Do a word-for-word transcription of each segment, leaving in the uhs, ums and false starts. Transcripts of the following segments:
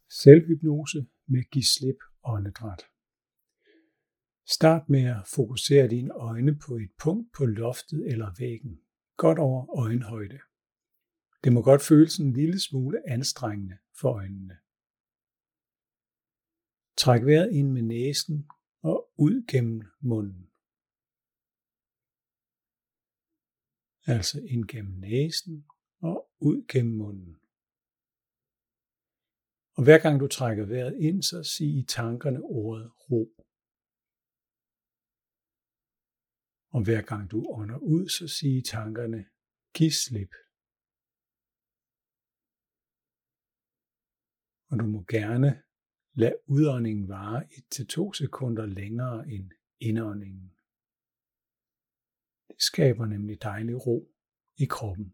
Selvhypnose med giv slip åndedræt. Start med at fokusere dine øjne på et punkt på loftet eller væggen, godt over øjenhøjde. Det må godt føles en lille smule anstrengende for øjnene. Træk vejret ind med næsen og ud gennem munden. Altså ind gennem næsen og ud gennem munden. Og hver gang du trækker vejret ind, så sig i tankerne ordet ro. Og hver gang du ånder ud, så sig i tankerne giv slip. Og du må gerne lade udåndingen vare et til to sekunder længere end indåndingen. Det skaber nemlig dejlig ro i kroppen.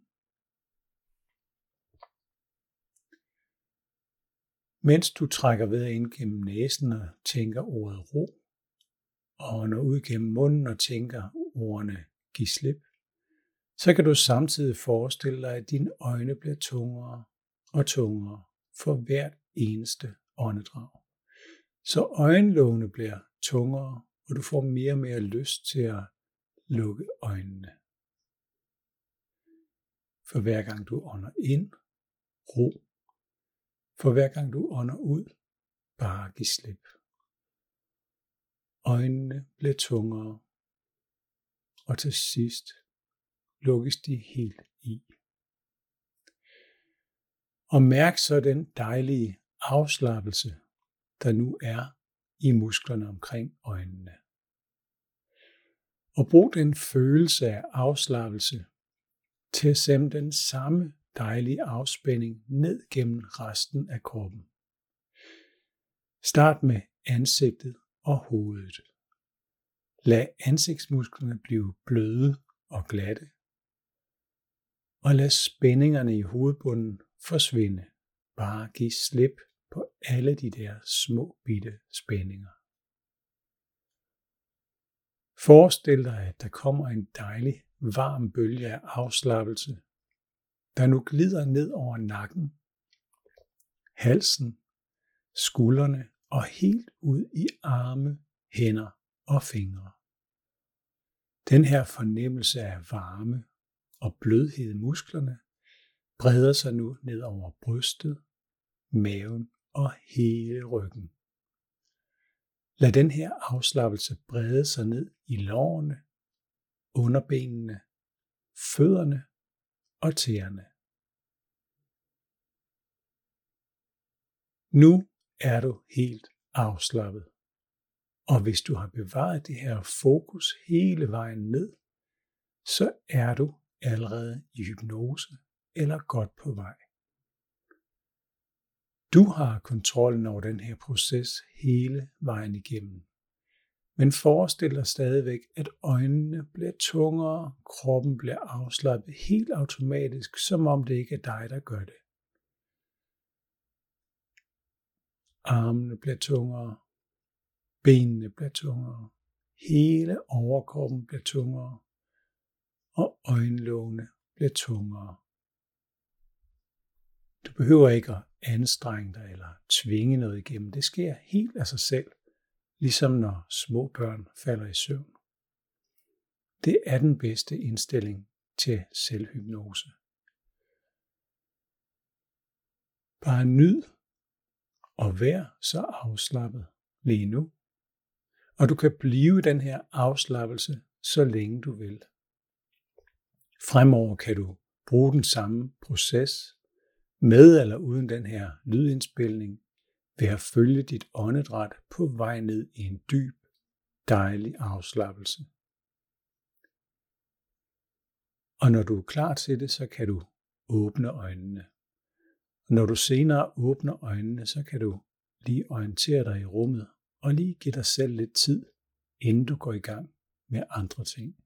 Mens du trækker vejret ind gennem næsen og tænker ordet ro, og ånder ud gennem munden og tænker ordene giv slip, så kan du samtidig forestille dig, at dine øjne bliver tungere og tungere for hvert eneste åndedrag. Så øjenlågene bliver tungere, og du får mere og mere lyst til at lukke øjnene. For hver gang du ånder ind, ro. For hver gang du ånder ud, bare giv slip. Øjnene bliver tungere, og til sidst lukkes de helt i. Og mærk så den dejlige afslappelse, der nu er i musklerne omkring øjnene. Og brug den følelse af afslappelse til at sende den samme dejlige afspænding ned gennem resten af kroppen. Start med ansigtet og hovedet. Lad ansigtsmusklerne blive bløde og glatte. Og lad spændingerne i hovedbunden forsvinde. Bare giv slip på alle de der små bitte spændinger. Forestil dig, at der kommer en dejlig varm bølge af afslappelse, der nu glider ned over nakken, halsen, skuldrene og helt ud i arme, hænder og fingre. Den her fornemmelse af varme og blødhed i musklerne breder sig nu ned over brystet, maven og hele ryggen. Lad den her afslappelse brede sig ned i lårene, underbenene, fødderne og tæerne. Nu er du helt afslappet. Og hvis du har bevaret det her fokus hele vejen ned, så er du allerede i hypnose eller godt på vej. Du har kontrollen over den her proces hele vejen igennem. Men forestil dig stadigvæk, at øjnene bliver tungere, kroppen bliver afslappet helt automatisk, som om det ikke er dig, der gør det. Armene bliver tungere, benene bliver tungere, hele overkroppen bliver tungere, og øjenlågene bliver tungere. Du behøver ikke at anstrenge dig eller tvinge noget igennem. Det sker helt af sig selv, ligesom når små børn falder i søvn. Det er den bedste indstilling til selvhypnose. Bare nyd og vær så afslappet lige nu. Og du kan blive i den her afslappelse, så længe du vil. Fremover kan du bruge den samme proces, med eller uden den her lydindspilning, ved at følge dit åndedræt på vej ned i en dyb, dejlig afslappelse. Og når du er klar til det, så kan du åbne øjnene. Og når du senere åbner øjnene, så kan du lige orientere dig i rummet, og lige give dig selv lidt tid, inden du går i gang med andre ting.